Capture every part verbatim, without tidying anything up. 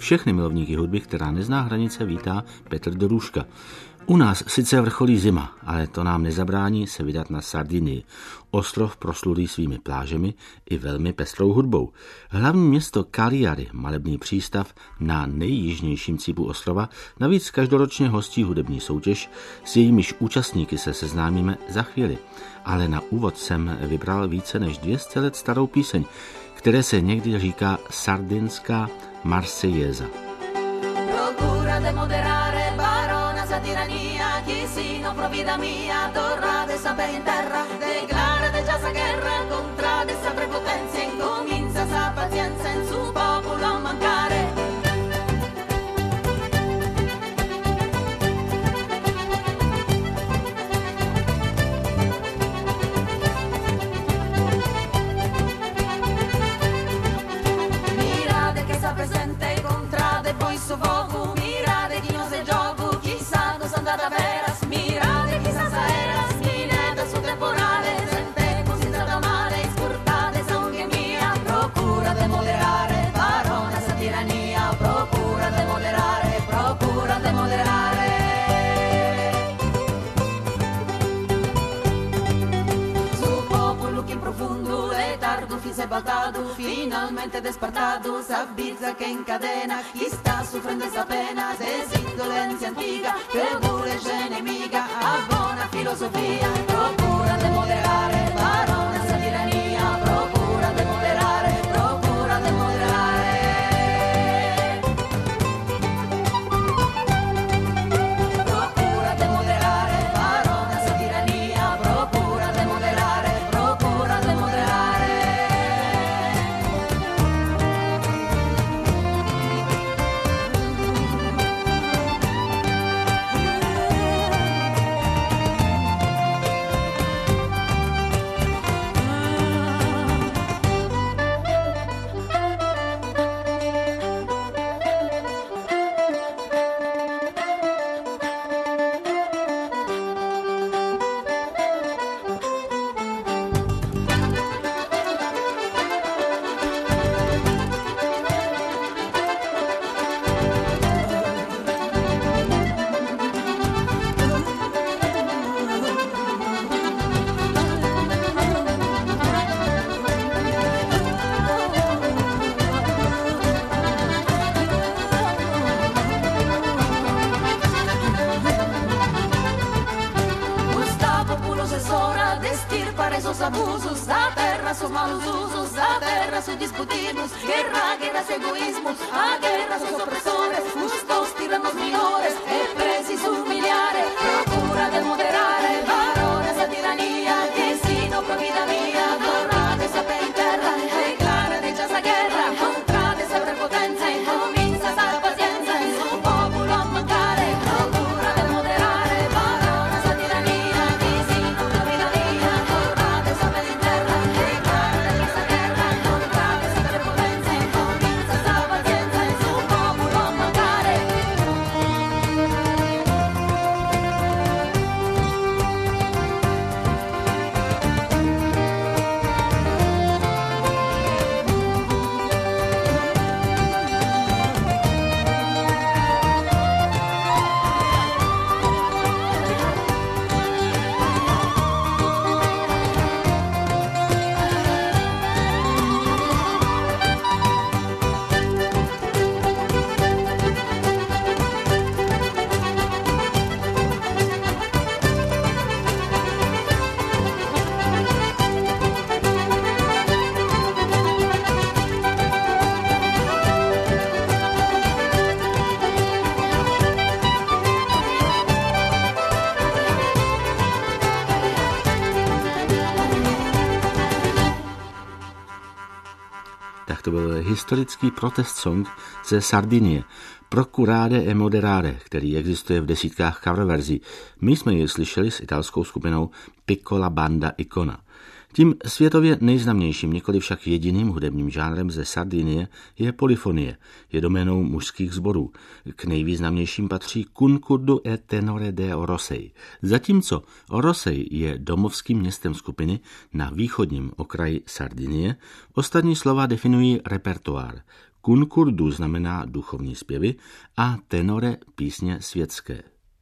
Všechny milovníky hudby, která nezná hranice, vítá Petr Dorůžka. U nás sice vrcholí zima, ale to nám nezabrání se vydat na Sardinii. Ostrov proslulý svými plážemi i velmi pestrou hudbou. Hlavní město Cagliari, malebný přístav na nejjižnějším cípu ostrova, navíc každoročně hostí hudební soutěž, s jejímiž účastníky se seznámíme za chvíli. Ale na úvod jsem vybral více než dvě stě let starou píseň, které se někdy říká sardinská Marseillaise. Tirania, chi si non provvida mia, torna de saper in terra, declara de già sa guerra, contra de sa prepotenza, incomincia sa pazienza in su popolo a mancare. Mirate che sa presente, contra de poi su fuoco, mirate chi non se gioco, andata veras, mirate quizás aeras, mineta su temporale, sente considerata male, scurtate sangue mia, procura de moderare, barona sa tirannia, procura de moderare, procura de moderare. Su popolo che in profondo letargo fi se baltado, finalmente despertado, s'avvisa che incadena, chi sta soffrendo esa pena, desindolencia antica, pregulegge nemica, a buona filosofia, procura de moderare, barona sa tirania, procura de moderare, procura de moderare. Procura de moderare, barona sa tirania, procura de moderare, procura de moderare. Abusos da terra, sus malos usos da terra, sus discutimos, guerra, guerras, egoísmos, a guerra, sus opresores, justos tiranos minores, è preciso umiliare, procura de moderare, barona esa tiranía, che si no provvida mia, torna de saper in terra, declara de già sa guerra, contra de esa prepotenza, incomincia sa pazienza, in su popolo a mancare, procura de moderare, barona esa tiranía, che si no provvida mia, torna de saper in terra, declara de già sa guerra, contra de esa prepotenza, incomincia sa pazienza, in su popolo a mancare. Tak to byl historický protest song ze Sardinie, Procurade e Moderare, který existuje v desítkách cover verzí. My jsme ji slyšeli s italskou skupinou Piccola Banda Icona. Tím světově nejznámějším, nikoli však jediným hudebním žánrem ze Sardinie je polyfonie, je doménou mužských sborů. K nejvýznamnějším patří Concurdo e Tenore de Orosei. Zatímco Orosei je domovským městem skupiny na východním okraji Sardinie, ostatní slova definují repertoár. Kun kurdu znamená duchovní zpěvy a tenore písně světské.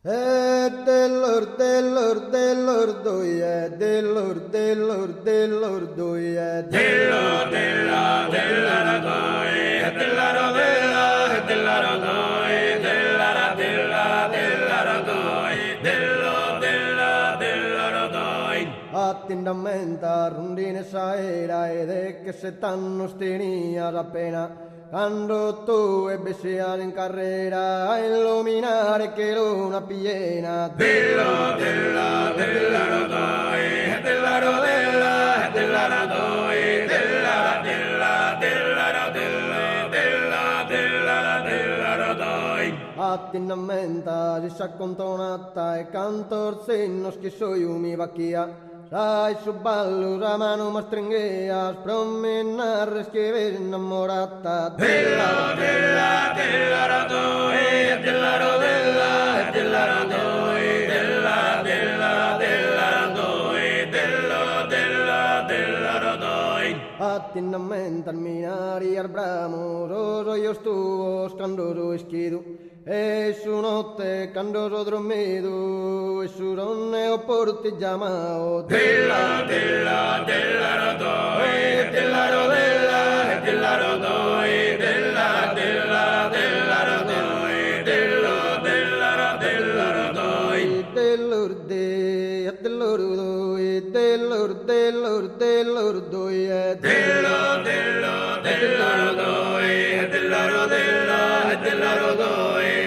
Attendamenta rondine saera ed è che se t'hanno stenia la pena quando tu ebbe sia in carriera a illuminare che luna piena della della della rodoi della rodella della rodoi della della della della della della della rodoi attendamenta si s'accontonata e cantor senno schisso io mi vacchia sai su ballo la mano ma stringea spromenare schieve innamorata della della della radoi della rodella della radoi della della della radoi della della della radoi attinamento al minari al bramo roso io stuvo scandoro schido e su notte candoso dormido e su donne o porti chiamao della della della rodoi della rodella della rodoi della della della rodoi della della della rodoi dell'orde dell'ordoi dell'orde dell'ordoi della della della rodoi della rodella della rodoi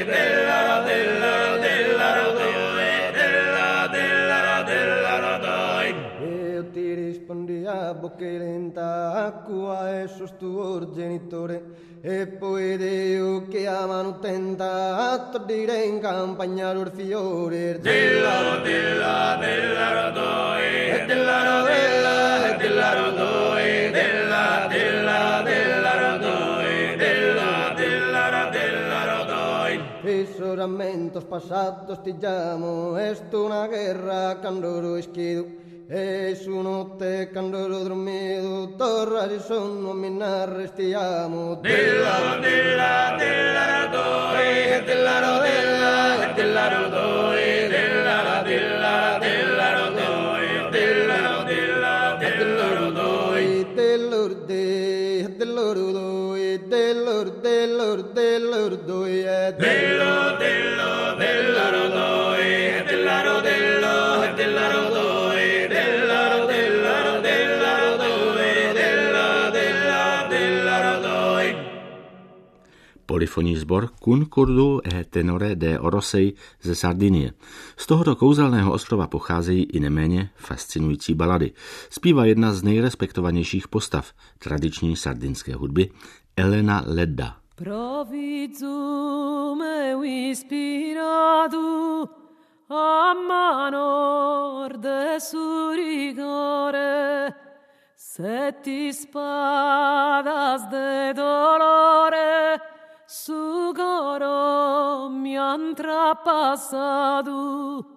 bocche lenta acqua e sostuo genitore e poi Dio che amano tenta a tordire in campagna il fiore della della della rodoi della rodella della rodoi della della della rodoi della della della rodoi e soramento spassato stigiamo esto una guerra candoro schido e su notte candoro dormido torra di sonno mi arrestiamo della della della rodoi della rodella della rodoi della della della rodoi della della della rodoi dell'orde dell'ordoi dell'orde dell'ordoi della della della rodoi della rodella della rodoi Polyfonní sbor Kun kurdu e tenore de Orosei ze Sardinie. Z tohoto kouzelného ostrova pocházejí i neméně fascinující balady. Zpívá jedna z nejrespektovanějších postav tradiční sardinské hudby, Elena Ledda. Provizu meu ispiradu a manor de surigore seti spadas de dolore su goro mi han trapassado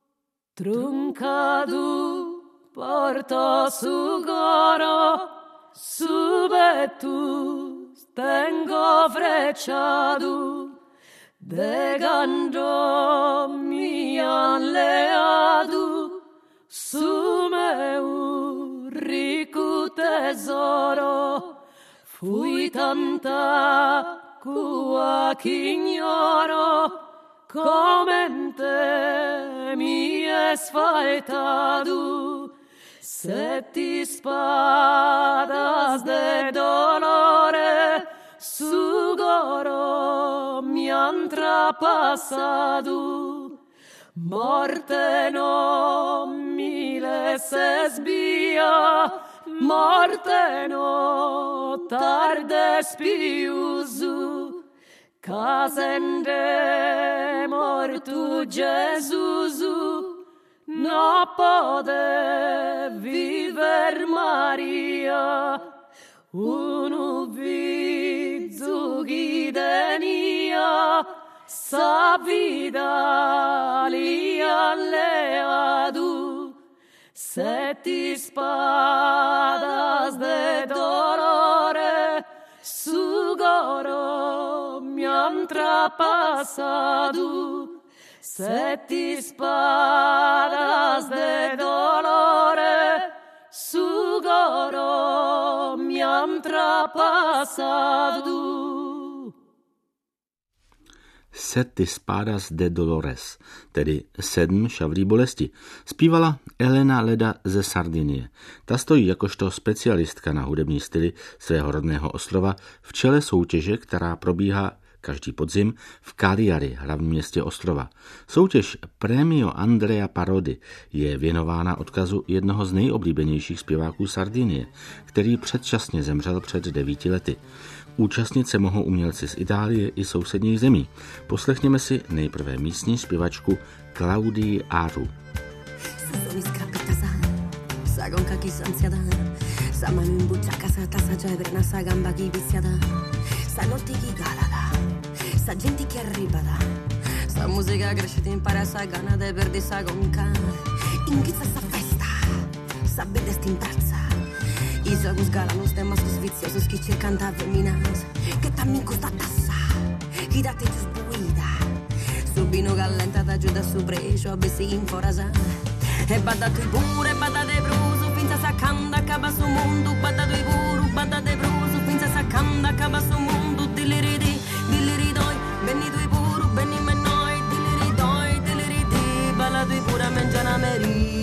truncado porto su goro su betus tengo frecciado de gando mi han leado su meu rico tesoro fui tanta cua ch'ignoro come te mi è sfaetado seti spadas de dolore su goro mi han trapassado morte no mi les sbia morte no tarde spiusu casende mortu Gesusu no pode viver Maria unu vizu gidenia sa vida li alleadu seti spadas de dolore su goro mi han trapassado sette spadas de dolore, su goro mi han trapassado. Sette spadas de dolores, tedy sedm šavlí bolesti, zpívala Elena Leda ze Sardinie. Ta stojí jakožto specialistka na hudební styly svého rodného ostrova v čele soutěže, která probíhá každý podzim v Cagliari, hlavním městě ostrova. Soutěž Premio Andrea Parodi je věnována odkazu jednoho z nejoblíbenějších zpěváků Sardinie, který předčasně zemřel před devíti lety. Účastnit se mohou umělci z Itálie i sousedních zemí. Poslechněme si nejprve místní zpěvačku Claudii Aru. Sa musica cresce ti impara sa gana de perdi sa gonca. Inghizza sa festa, sa bede sti impazza. I sogus galanos de mascos viciosos que cercan da feminas. Que también costa tassa, que date tus buida. Subino gallenta da giù da su brecio, bessi in forasa. E bada tu pure, bada de bruso, finza sa canda, acaba su mondo. Bada tu puru, bada de bruso, finza sa canda, acaba su mondo. Diliridi, diliridoi, benni tu puru, benni menoi. Diliridoi, diliridi, bala tu pura mengiana meri.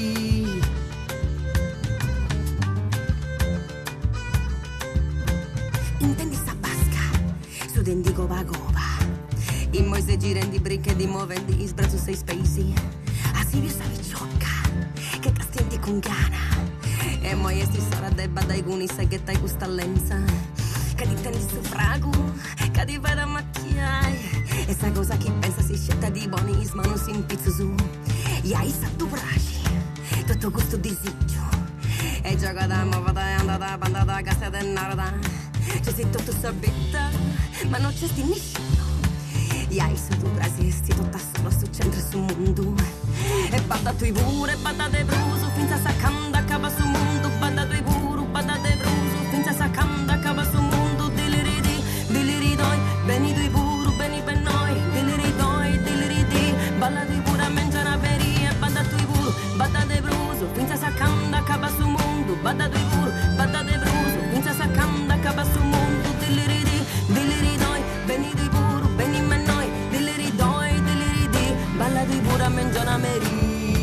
Intendi sta basca, su dendi gova gova. In moi se girendi bricche di movendi, in sbrazzo sei spesi. A Silvio stavi ciocca, che castienti con gana. E moi esti sarà debba dai guni, sai che tai gusta lenza. Che di tendi su fragu, che di vai da macchiai. E sa cosa chi pensa si scelta di bonismo, non si impizzo su. E hai sa tu bragi, tutto questo disagio. E gioca da movata e andata, bandata, cassa del narda. C'è si tutto sabetta, ma non c'è sti nessuno. E hai su tu brasi, sti tutta solo su centro su mondo. E bada tu i pure, bada de bruso, finza sa canda, cava su mondo. Bada tu i puru, bada de bruso, finza sa canda, cava su mondo. Diliridi, diliridoi, beni tu i puru, beni per noi. Diliridoi, diliridi, balla tu i pura mengiana peria. Bada tu i puru, bada de bruso, finza sa canda, cava su mondo. Bada tu i puru, bada de bruso, finza sa canda, cava su mondo. Diliridi, diliridoi, beni tu i puru, beni per noi. Diliridoi, diliridi, balla tu i pura mengiana meri.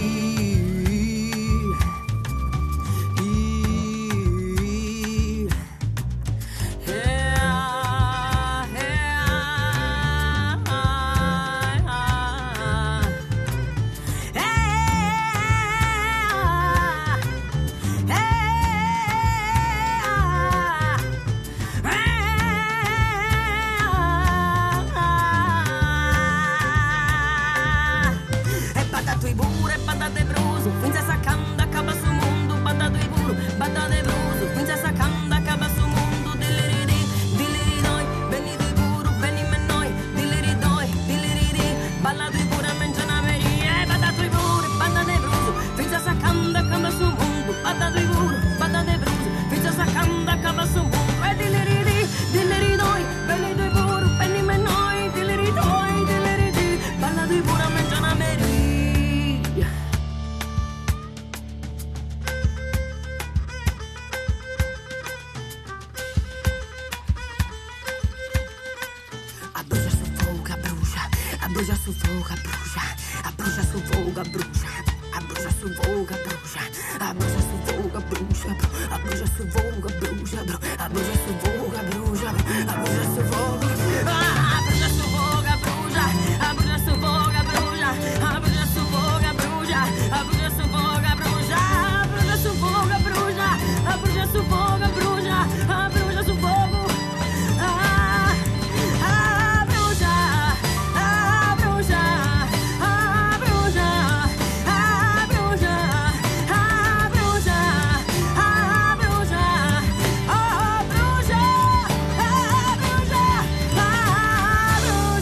Abbrucia su fogo, abbrucia, abbrucia su fogo, abbrucia, abbrucia su fogo, abbrucia, abbrucia su fogo, abbrucia, abbrucia su fogo, abbrucia, abbrucia su fogo, abbrucia, abbrucia su fogo, abbrucia su fogo, abbrucia, abbrucia su fogo, abbrucia, abbrucia su fogo, abbrucia, abbrucia su fogo, abbrucia, abbrucia su fogo, abbrucia, abbrucia su fogo, abbrucia, abbrucia su fogo. Brucia,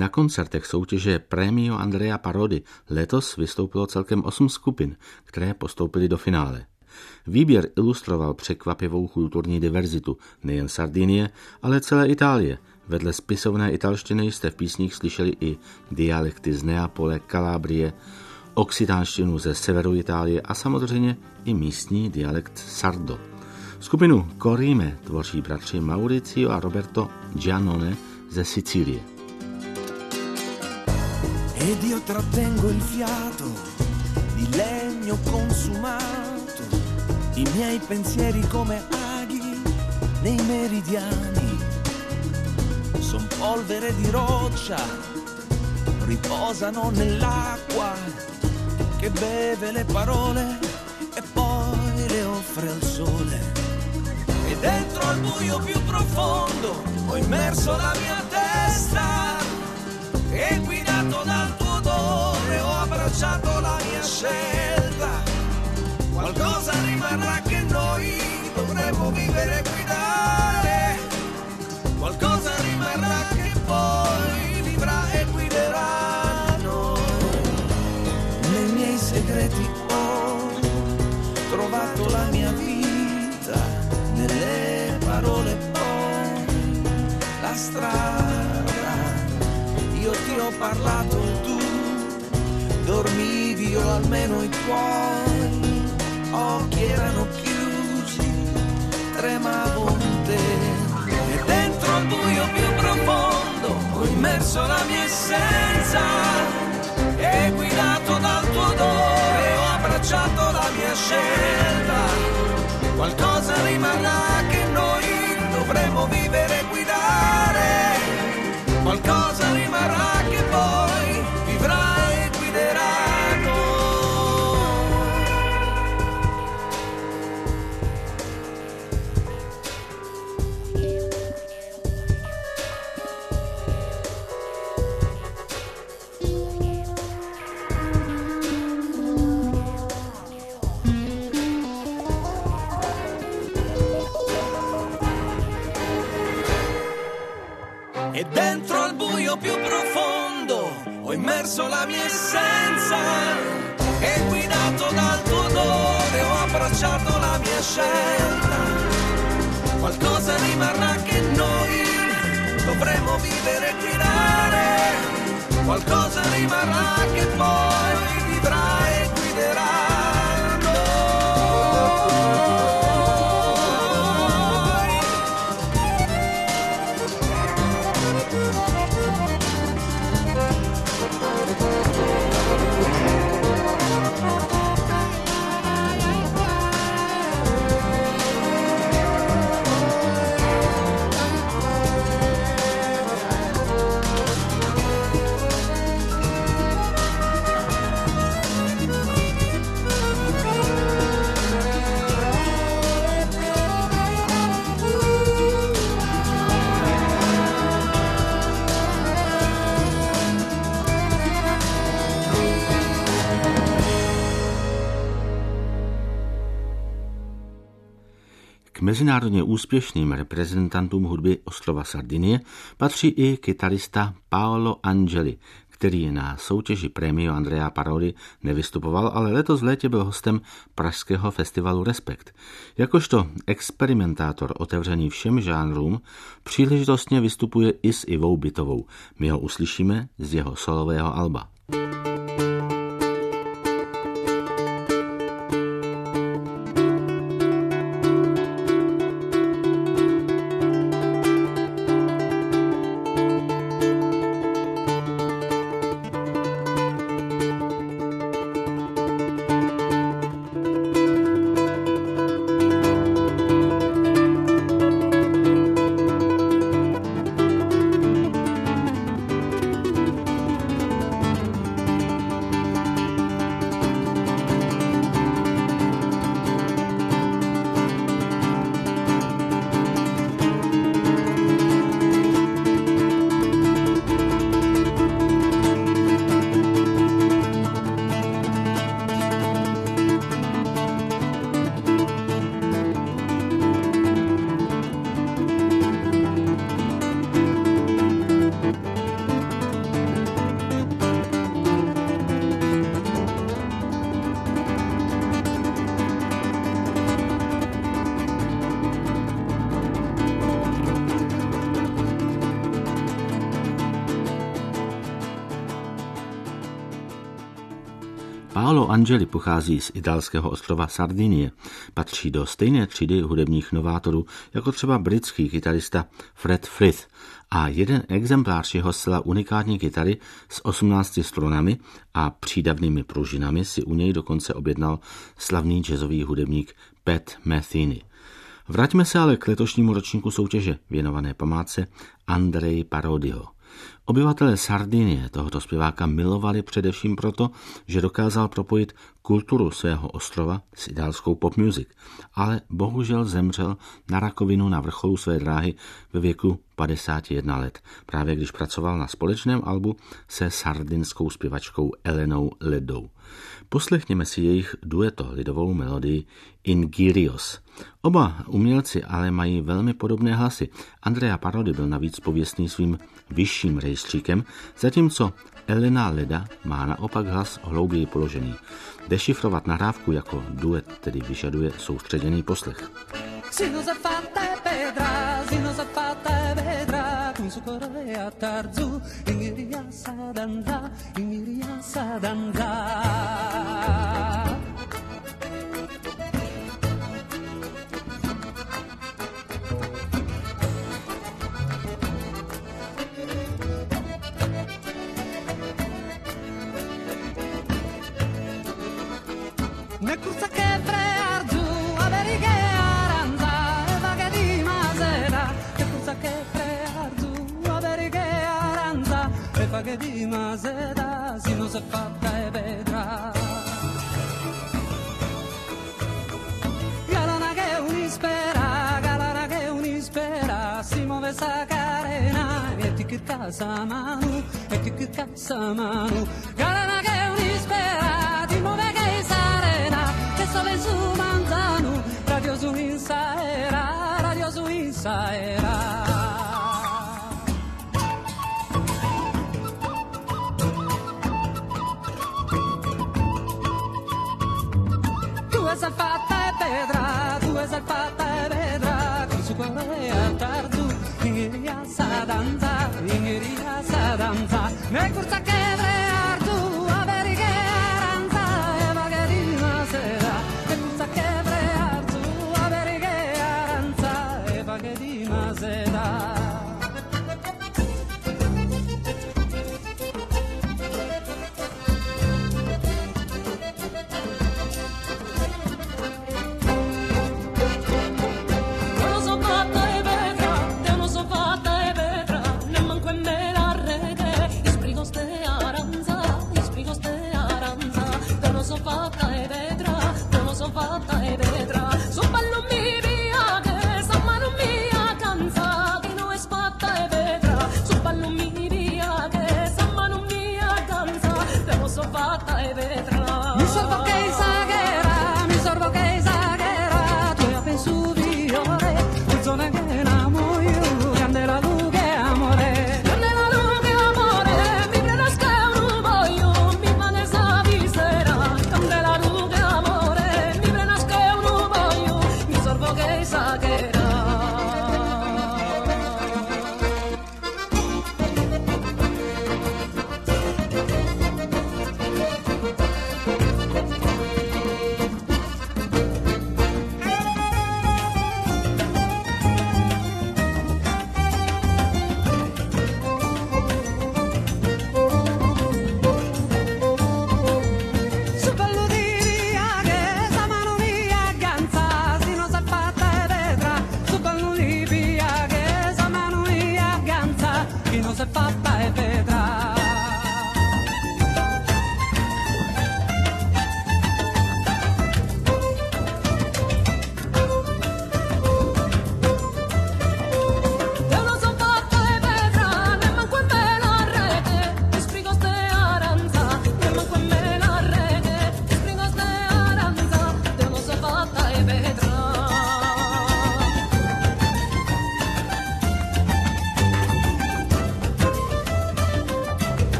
Na koncertech soutěže Premio Andrea Parodi letos vystoupilo celkem osm skupin, které postoupily do finále. Výběr ilustroval překvapivou kulturní diverzitu nejen Sardinie, ale celé Itálie. Vedle spisovné italštiny jste v písních slyšeli i dialekty z Neapole, Kalábrie, occitánštinu ze severu Itálie a samozřejmě i místní dialekt sardo. Skupinu Corime tvoří bratři Mauricio a Roberto Giannone ze Sicílie. Ed io trattengo il fiato di legno consumato, i miei pensieri come aghi nei meridiani, son polvere di roccia, riposano nell'acqua che beve le parole e poi le offre al sole. E dentro al buio più profondo ho immerso la mia testa e guidato dal tuo odore ho abbracciato la mia scelta. Qualcosa rimarrà che noi dovremo vivere e guidare, qualcosa rimarrà che poi vivrà e guideranno. Nei miei segreti ho trovato la mia vita, nelle parole poi la strada. Io ti ho parlato e tu dormivi o almeno i tuoi occhi erano chiusi, tremavo in te. E dentro al buio più profondo ho immerso la mia essenza e guidato dal tuo odore ho abbracciato la mia scelta. Qualcosa rimarrà che noi dovremo vivere e guidare, qualcosa rimarrà che poi vivrà e guideranno. E dentro al buio più profondo ho immerso la mia essenza e guidato dal tuo odore ho abbracciato la mia scelta. Qualcosa rimarrà che noi dovremo vivere e guidare, qualcosa rimarrà che poi vivrà e guiderà. K mezinárodně úspěšným reprezentantům hudby ostrova Sardinie patří i kytarista Paolo Angeli, který na soutěži Premio Andrea Parodi nevystupoval, ale letos v létě byl hostem pražského festivalu Respekt. Jakožto experimentátor otevřený všem žánrům, příležitostně vystupuje i s Ivou Bytovou. My ho uslyšíme z jeho solového alba. Paolo Angeli pochází z italského ostrova Sardinie. Patří do stejné třídy hudebních novátorů, jako třeba britský kytarista Fred Frith. A jeden exemplář jeho zcela unikátní kytary s osmnácti strunami a přídavnými pružinami si u něj dokonce objednal slavný jazzový hudebník Pat Metheny. Vraťme se ale k letošnímu ročníku soutěže věnované památce Andreji Parodiho. Obyvatelé Sardinie tohoto zpěváka milovali především proto, že dokázal propojit kulturu svého ostrova s italskou pop music, ale bohužel zemřel na rakovinu na vrcholu své dráhy ve věku padesáti jednoho let, právě když pracoval na společném albu se sardinskou zpěvačkou Elenou Ledou. Poslechněme si jejich dueto lidovou melodii Ingirios. Oba umělci ale mají velmi podobné hlasy. Andrea Parodi byl navíc pověstný svým vyšším rejstříkem, zatímco Elena Leda má naopak hlas hlouběji položený. Dešifrovat nahrávku jako duet tedy vyžaduje soustředěný poslech. Ne cursa che frear giù, avere che aranza e vaghe di masera. Ne cursa che frear giù, avere che aranza e vaghe di masera. Si non s'è fatta e vedrà. Galana che unispera, galana che unispera. Si muove sa carena e ti che casa mano, e ti che casa mano. Galana che unispera, ti muove che sarena. Sole su manzano, radio su insaera, radio su insaera. Tu è fatta e vedrà, tu è fatta e vedrà, con su cuore a tardu, ingheria sa danza, ingheria sa danza, ne cursa che vrear tu, averi che aranza e vaghe di masera.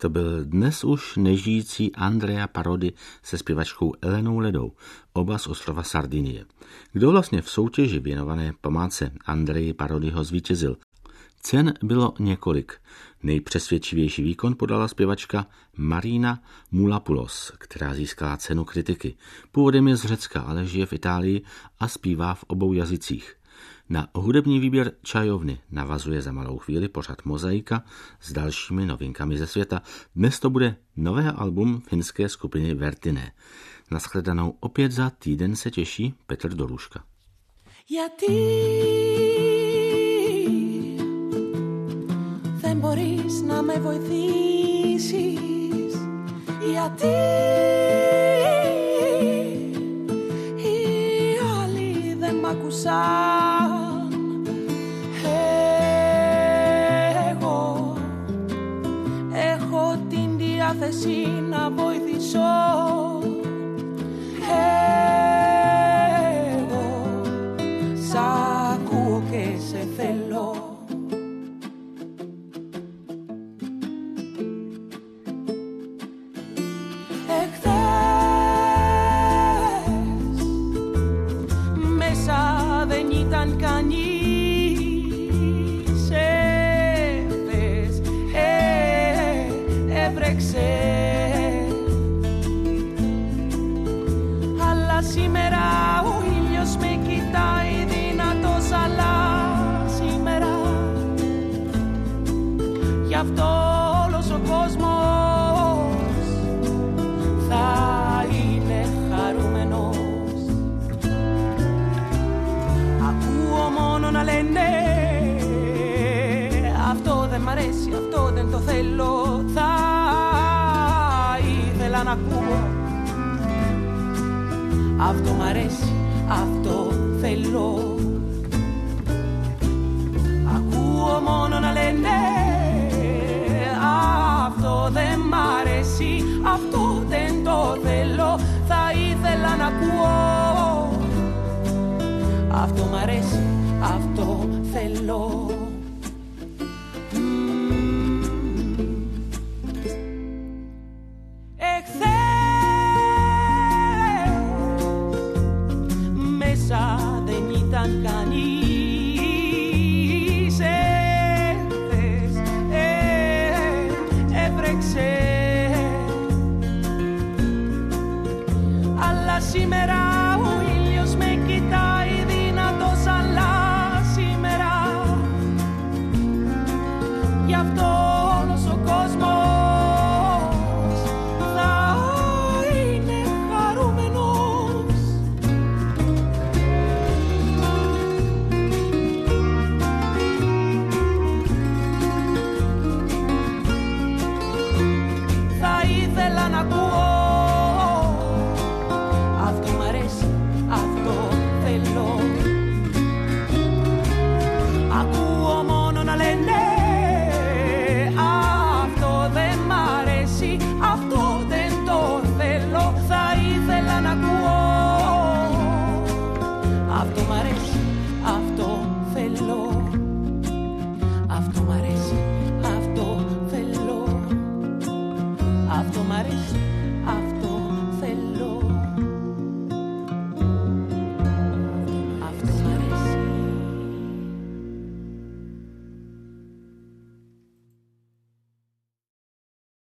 To byl dnes už nežijící Andrea Parodi se zpěvačkou Elenou Ledou, oba z ostrova Sardinie. Kdo vlastně v soutěži věnované památce Andreji Parodiho zvítězil? Cen bylo několik. Nejpřesvědčivější výkon podala zpěvačka Marina Moulapoulos, která získala cenu kritiky. Původem je z Řecka, ale žije v Itálii a zpívá v obou jazycích. Na hudební výběr čajovny navazuje za malou chvíli pořad Mozaika s dalšími novinkami ze světa. Dnes to bude nové album finské skupiny Vertine. Nashledanou opět za týden se těší Petr Doruška. Δεν μπορείς να με βοηθήσεις, γιατί οι άλλοι δεν μ' ακούσαν. Εγώ έχω την διάθεση να βοηθήσω. Εγώ σ' ακούω και σε θέλω. Αλλά σήμερα ο ήλιος με κοιτάει δυνατός, αλλά σήμερα γι' αυτό όλος ο κόσμος θα είναι χαρούμενος. Ακούω μόνο να λένε αυτό δεν μ' αρέσει, αυτό δεν το θέλω. Θα ήθελα να ακούω αυτό μ' αρέσει, αυτό θέλω. Ακούω μόνο να λένε αυτό δεν μ' αρέσει, αυτό δεν το θέλω. Θα ήθελα να ακούω αυτό μ' αρέσει, αυτό θέλω. Σήμερα ο ήλιος με κοιτάει δυνατός, αλλά σήμερα γι' αυτό όλος ο κόσμος θα είναι χαρούμενος. Θα ήθελα να ακούω αυτό μ' αρέσει,